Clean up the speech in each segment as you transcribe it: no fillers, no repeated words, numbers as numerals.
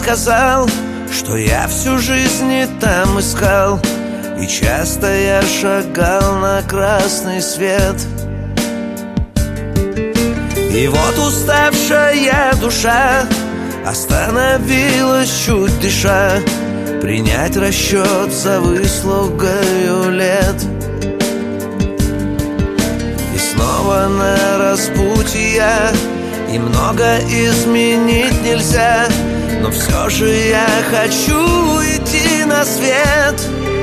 сказал, что я всю жизнь не там искал, и часто я шагал на красный свет. И вот уставшая душа остановилась, чуть дыша, принять расчет за выслугою лет. И снова на распутье я, и много изменить нельзя, но все же я хочу идти на свет.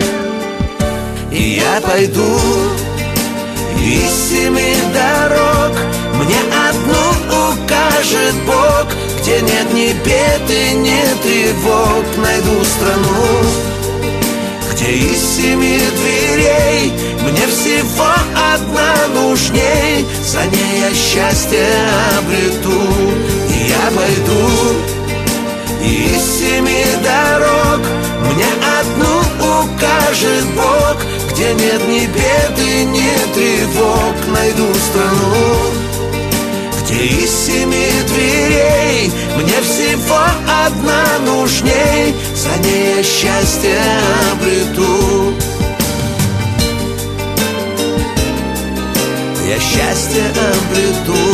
И я пойду из 7 дорог, мне одну укажет Бог, где нет ни бед и ни тревог. Найду страну, где из 7 дверей мне всего одна нужней, за ней я счастье обрету. И я пойду из 7 дорог, мне одну укажет Бог, где нет ни бед и ни тревог. Найду страну, где из 7 дверей мне всего одна нужней, за ней я счастье обрету. Я счастье обрету.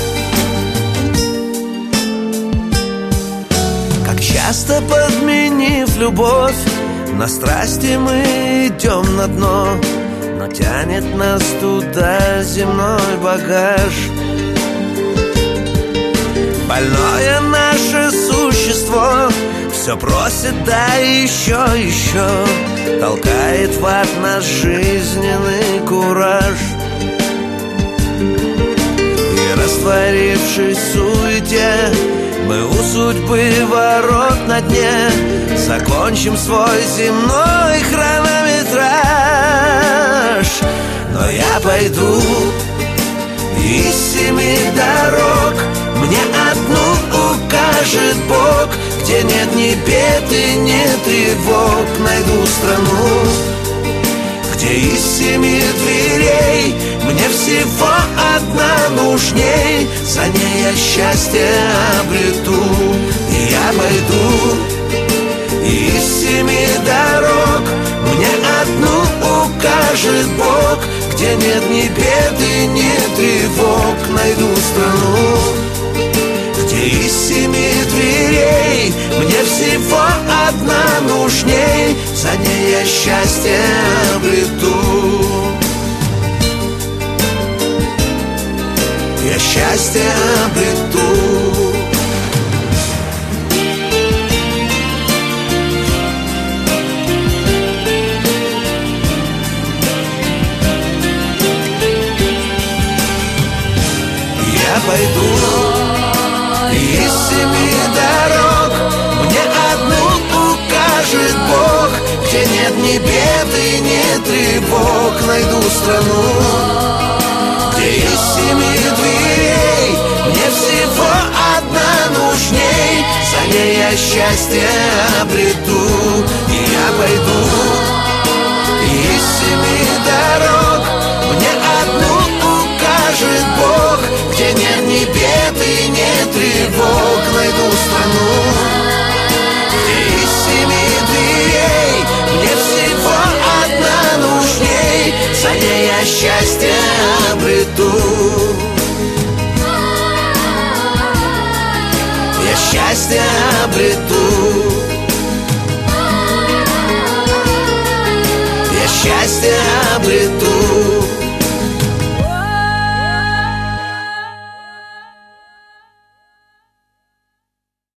Как часто, подменив любовь, на страсти мы идем на дно, но тянет нас туда земной багаж. Больное наше существо все просит, да еще, толкает в ад наш жизненный кураж. И растворившись в суете, мы у судьбы ворот на дне закончим свой земной хронометраж. Но я пойду из 7 дорог, мне одну укажет Бог, где нет ни бед и ни тревог. Найду страну, где из 7 дверей мне всего одна нужней, за ней я счастье обрету. И я пойду из 7 дорог, мне одну укажет Бог, где нет ни бед и ни тревог. Найду страну, где из 7 дверей мне всего одна нужней, за ней я счастье обрету. Я счастье обрету. Я пойду из 7 дорог, мне одну укажет Бог, где нет ни бед и ни тревог. Найду страну, где из 7 дверей мне всего одна нужней, за ней я счастье обрету. И я пойду из 7 дорог, мне одну укажет Бог, где нет ни бед и ни тревог. Найду страну, где из 7 дверей мне всего одна нужней, за ней я счастье обрету. Я счастье обрету.